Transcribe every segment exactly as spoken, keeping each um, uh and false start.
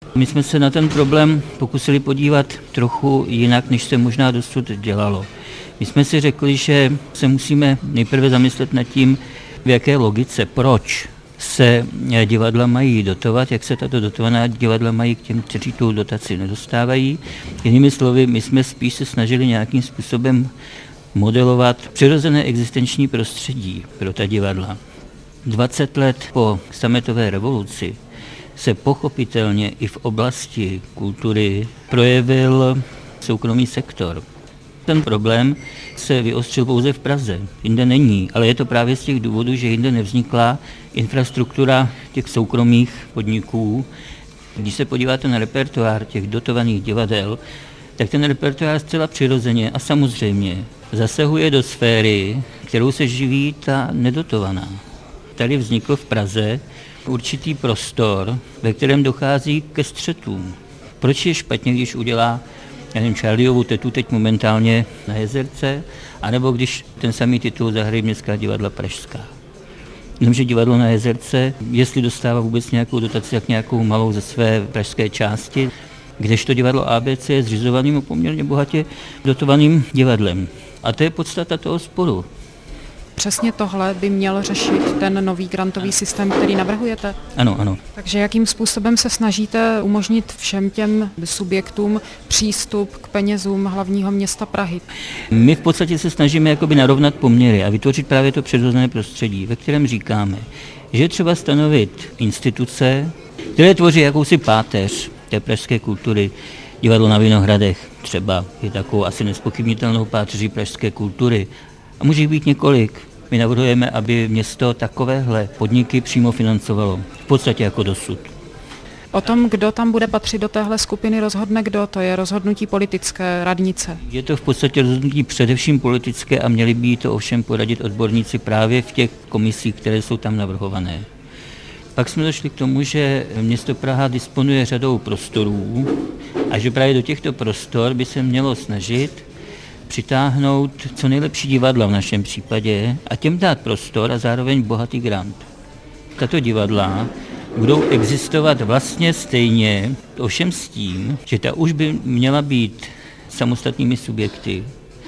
My jsme se na ten problém pokusili podívat trochu jinak, než se možná dosud dělalo. My jsme si řekli, že se musíme nejprve zamyslet nad tím, v jaké logice, proč se divadla mají dotovat, jak se tato dotovaná divadla mají k těm, kteří tu dotaci nedostávají. Jinými slovy, my jsme spíš se snažili nějakým způsobem modelovat přirozené existenční prostředí pro ta divadla. dvacet let po sametové revoluci se pochopitelně i v oblasti kultury projevil soukromý sektor. Ten problém se vyostřil pouze v Praze, jinde není, ale je to právě z těch důvodů, že jinde nevznikla infrastruktura těch soukromých podniků. Když se podíváte na repertoár těch dotovaných divadel, tak ten repertoár zcela přirozeně a samozřejmě zasahuje do sféry, kterou se živí ta nedotovaná. Tady vznikl v Praze určitý prostor, ve kterém dochází ke střetům. Proč je špatně, když udělá, já nevím, Charlieovu tetu teď momentálně na Jezerce, anebo když ten samý titul zahraje Městská divadla pražská. Jenomže divadlo na Jezerce, jestli dostává vůbec nějakou dotaci, jak nějakou malou ze své pražské části, kdežto divadlo A B C je zřizovaným poměrně bohatě dotovaným divadlem. A to je podstata toho sporu. Přesně tohle by měl řešit ten nový grantový systém, který navrhujete? Ano, ano. Takže jakým způsobem se snažíte umožnit všem těm subjektům přístup k penězům hlavního města Prahy? My v podstatě se snažíme jakoby narovnat poměry a vytvořit právě to přirozené prostředí, ve kterém říkáme, že je třeba stanovit instituce, které tvoří jakousi páteř té pražské kultury. Divadlo na Vinohradech třeba je takovou asi nezpochybnitelnou páteří pražské kultury. A může jich být několik. My navrhujeme, aby město takovéhle podniky přímo financovalo, v podstatě jako dosud. O tom, kdo tam bude patřit do téhle skupiny, rozhodne kdo? To je rozhodnutí politické radnice. Je to v podstatě rozhodnutí především politické a měli by to ovšem poradit odborníci právě v těch komisích, které jsou tam navrhované. Pak jsme došli k tomu, že město Praha disponuje řadou prostorů a že právě do těchto prostor by se mělo snažit přitáhnout co nejlepší divadla v našem případě a těm dát prostor a zároveň bohatý grant. Tato divadla budou existovat vlastně stejně, ovšem s tím, že ta už by měla být samostatnými subjekty,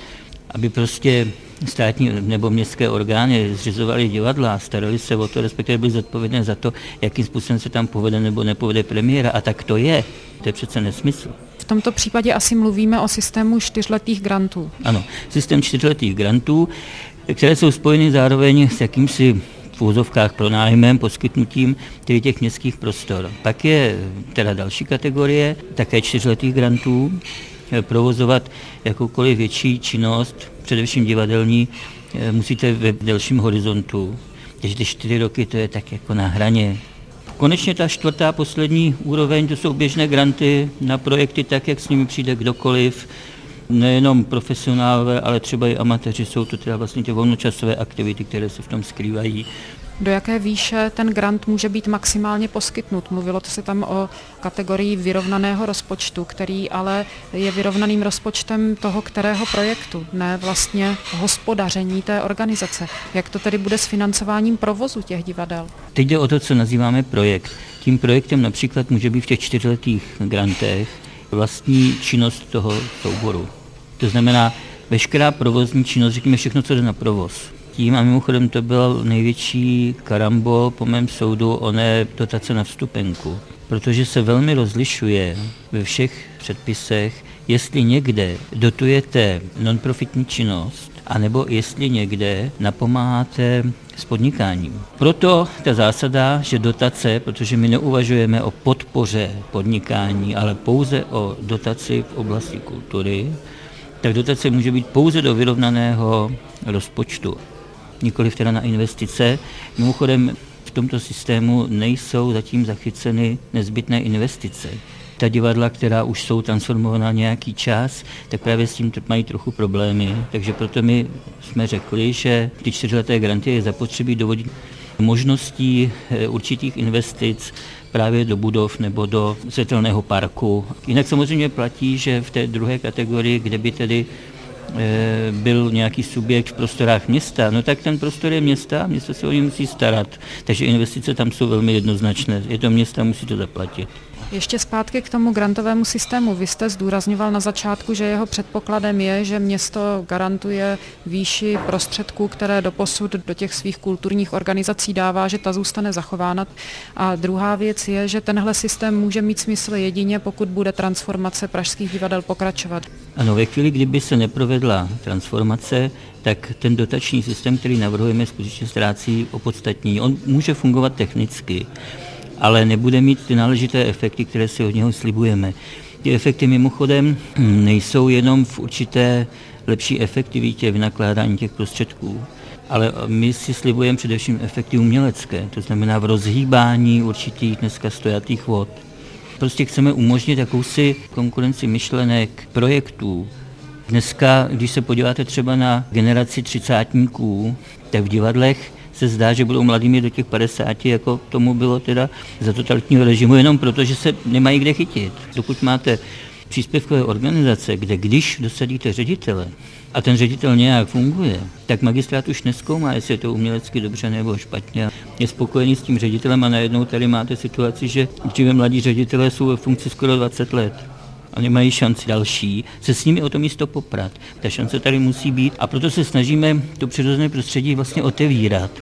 aby prostě státní nebo městské orgány zřizovaly divadla a starali se o to, respektive byly zodpovědné za to, jakým způsobem se tam povede nebo nepovede premiéra. A tak to je. To je přece nesmysl. V tomto případě asi mluvíme o systému čtyřletých grantů. Ano, systém čtyřletých grantů, které jsou spojeny zároveň s jakýmsi v úzovkách pronájmem, poskytnutím těch městských prostor. Pak je teda další kategorie, také čtyřletých grantů, provozovat jakoukoliv větší činnost, především divadelní, musíte ve delším horizontu. Takže ty čtyři roky to je tak jako na hraně. Konečně ta čtvrtá poslední úroveň, to jsou běžné granty na projekty tak, jak s nimi přijde kdokoliv, nejenom profesionálové, ale třeba i amatéři, jsou to teda vlastně ty volnočasové aktivity, které se v tom skrývají. Do jaké výše ten grant může být maximálně poskytnut? Mluvilo to se tam o kategorii vyrovnaného rozpočtu, který ale je vyrovnaným rozpočtem toho kterého projektu, ne vlastně hospodaření té organizace. Jak to tedy bude s financováním provozu těch divadel? Teď jde o to, co nazýváme projekt. Tím projektem například může být v těch čtyřletých grantech vlastní činnost toho souboru. To znamená veškerá provozní činnost, řekněme všechno, co jde na provoz. Tím a mimochodem to byl největší karambol po mém soudu oné dotace na vstupenku, protože se velmi rozlišuje ve všech předpisech, jestli někde dotujete non-profitní činnost, anebo jestli někde napomáháte s podnikáním. Proto ta zásada, že dotace, protože my neuvažujeme o podpoře podnikání, ale pouze o dotaci v oblasti kultury, tak dotace může být pouze do vyrovnaného rozpočtu, nikoliv teda na investice. Mimochodem v tomto systému nejsou zatím zachyceny nezbytné investice. Ta divadla, která už jsou transformovaná nějaký čas, tak právě s tím mají trochu problémy. Takže proto my jsme řekli, že ty čtyřleté granty je zapotřebí dovodit možností určitých investic právě do budov nebo do světelného parku. Jinak samozřejmě platí, že v té druhé kategorii, kde by tedy byl nějaký subjekt v prostorách města, no tak ten prostor je města a město se o ně musí starat. Takže investice tam jsou velmi jednoznačné. Je to města, musí to zaplatit. Ještě zpátky k tomu grantovému systému. Vy jste zdůrazňoval na začátku, že jeho předpokladem je, že město garantuje výši prostředků, které doposud do těch svých kulturních organizací dává, že ta zůstane zachována. A druhá věc je, že tenhle systém může mít smysl jedině, pokud bude transformace pražských divadel pokračovat. Ano, ve chvíli, kdyby se neprovedla transformace, tak ten dotační systém, který navrhujeme, skutečně ztrácí opodstatnění. On může fungovat technicky, ale nebude mít ty náležité efekty, které si od něho slibujeme. Ty efekty mimochodem nejsou jenom v určité lepší efektivitě vynakládání těch prostředků, ale my si slibujeme především efekty umělecké, to znamená v rozhýbání určitých dneska stojatých vod. Prostě chceme umožnit jakousi konkurenci myšlenek, projektů. Dneska, když se podíváte třeba na generaci třicátníků, tak v divadlech se zdá, že budou mladými do těch padesáti, jako tomu bylo teda za totalitního režimu, jenom proto, že se nemají kde chytit. Dokud máte příspěvkové organizace, kde když dosadíte ředitele a ten ředitel nějak funguje, tak magistrát už nezkoumá, jestli je to umělecky dobře nebo špatně. Je spokojený s tím ředitelem a najednou tady máte situaci, že dříve mladí ředitelé jsou ve funkci skoro dvacet let a nemají šanci další se s nimi o to místo poprat. Ta šance tady musí být a proto se snažíme to přirozené prostředí vlastně otevírat.